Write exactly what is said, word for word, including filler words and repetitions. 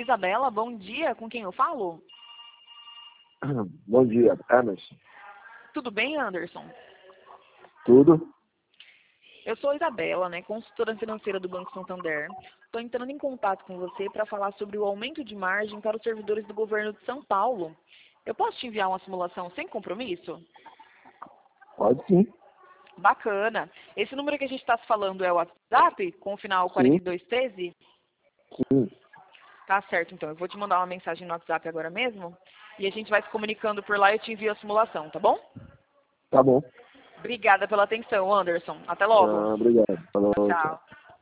Isabela, bom dia. Com quem eu falo? Bom dia, Emerson. Tudo bem, Anderson? Tudo? Eu sou a Isabela, né, consultora financeira do Banco Santander. Estou entrando em contato com você para falar sobre o aumento de margem para os servidores do governo de São Paulo. Eu posso te enviar uma simulação sem compromisso? Pode sim. Bacana. Esse número que a gente está se falando é o WhatsApp, com o final Sim, quarenta e dois treze? sim. Tá certo, então. Eu vou te mandar uma mensagem no WhatsApp agora mesmo. E a gente vai se comunicando por lá e eu te envio a simulação, tá bom? Tá bom. Obrigada pela atenção, Anderson. Até logo. Ah, obrigado. Falou, tchau. Tchau.